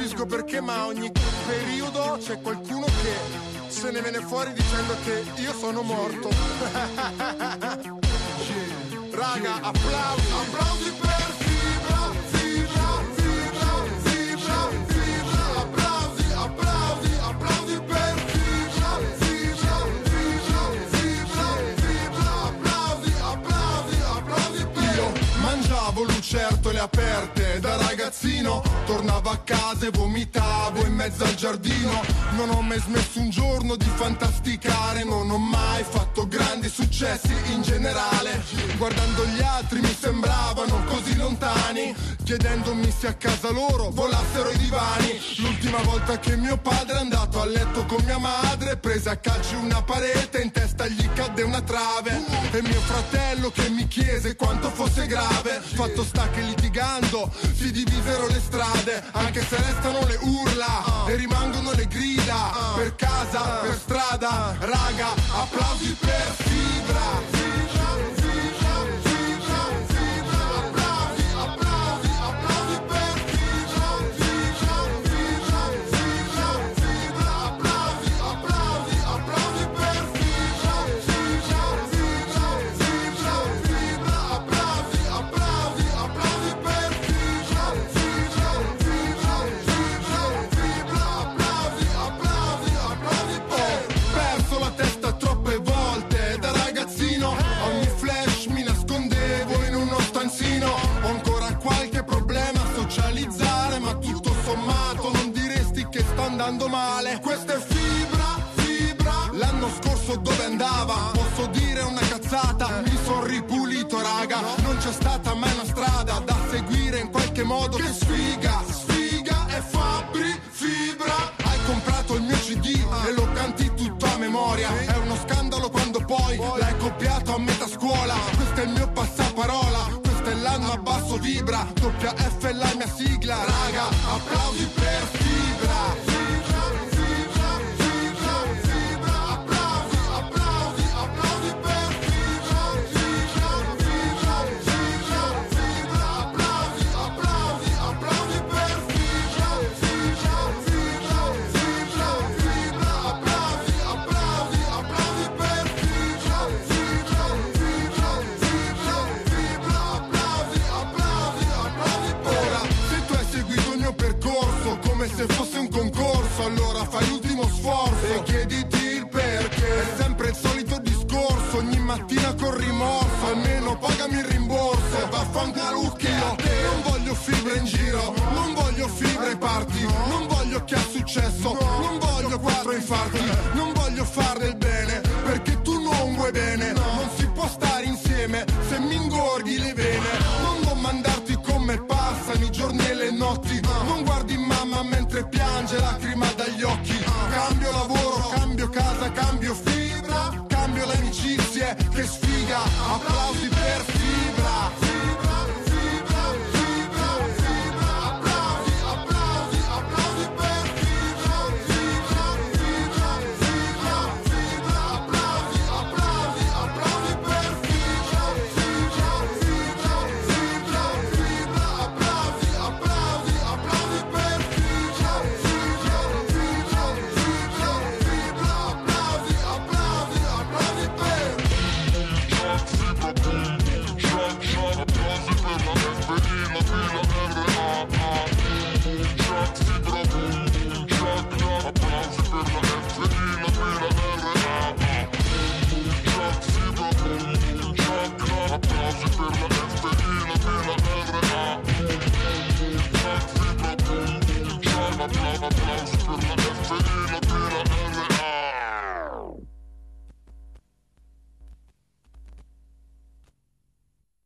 capisco perché, ma ogni periodo c'è qualcuno che se ne viene fuori dicendo che io sono morto. Raga, applausi, applausi per Fibra, Fibra, Fibra, Fibra, Fibra, applausi, applausi, applausi per Fibra, Fibra, Fibra, Fibra, Fibra, applausi, applausi, applausi per. Io mangiavo lucertole aperte da ragazzino, tornavo a casa e vomitavo in mezzo al giardino. Non ho mai smesso un giorno di fantasticare, non ho mai fatto grandi successi in generale. Guardando gli altri mi sembravano così lontani, chiedendomi se a casa loro volassero i divani. L'ultima volta che mio padre è andato a letto con mia madre, prese a calci una parete, in testa gli cadde una trave. E mio fratello che mi chiese quanto fosse grave. Fatto sta che litigando si divisero le strade, anche se restano le urla e rimangono le grida. Per casa, per strada, raga, applausi per Fibra, Fibra, Fibra, Fibra, Fibra, applausi, applausi, applausi per Fibra, Fibra, Fibra, Fibra, Fibra, applausi, applausi, applausi per Fibra, Fibra, Fibra, Fibra, Fibra, applausi, applausi, applausi per Fibra, Fibra, Fibra, Fibra, Fibra, applausi, applausi, applausi per. Perso la testa troppe volte da ragazzino, ogni flash mi nascondevo in uno stanzino. Ho ancora qualche problema a socializzare, ma tutto sommato non diresti che sta andando male. Questa è Fibra, Fibra, l'anno scorso dove andava? Posso dire una cazzata, mi son ripulito raga, non c'è stata mai una strada da seguire in qualche modo. Che sfiga, sfiga e Fabri, Fibra. Hai comprato il mio CD e lo canti tutto a memoria. È uno scandalo quando poi l'hai copiato a metà scuola. Questo è il mio passaparola, questo è l'anno a basso vibra. Doppia F è la mia sigla, raga, applausi per Fibra, Fibra, Fibra, Fibra, Fibra, applausi, applausi, applausi per Fibra, Fibra, Fibra, Fibra, Fibra, applausi, applausi, applausi per Fibra, Fibra, Fibra, Fibra, Fibra, applausi, applausi, applausi per Fibra, Fibra, Fibra, Fibra, Fibra, applausi, applausi, applausi per. Ora, se tu hai seguito il mio percorso come se fosse un concorso, allora fai l'ultimo sforzo e chiediti il perché. È sempre il solito discorso, ogni mattina con rimorso, almeno pagami il rimborso e vaffanculo che io non voglio Fibra in giro, non voglio Fibra ai party, non voglio chi ha successo, non voglio 4 infarti, non voglio far del bene perché tu non vuoi bene. Non si può stare insieme se mi ingorghi le vene. Non domandarti come passano i giorni e le notti, non guardi mamma mentre piange lacrima dagli occhi. Cambio lavoro, cambio casa, cambio Fibra, cambio le amicizie, che sfiga, applausi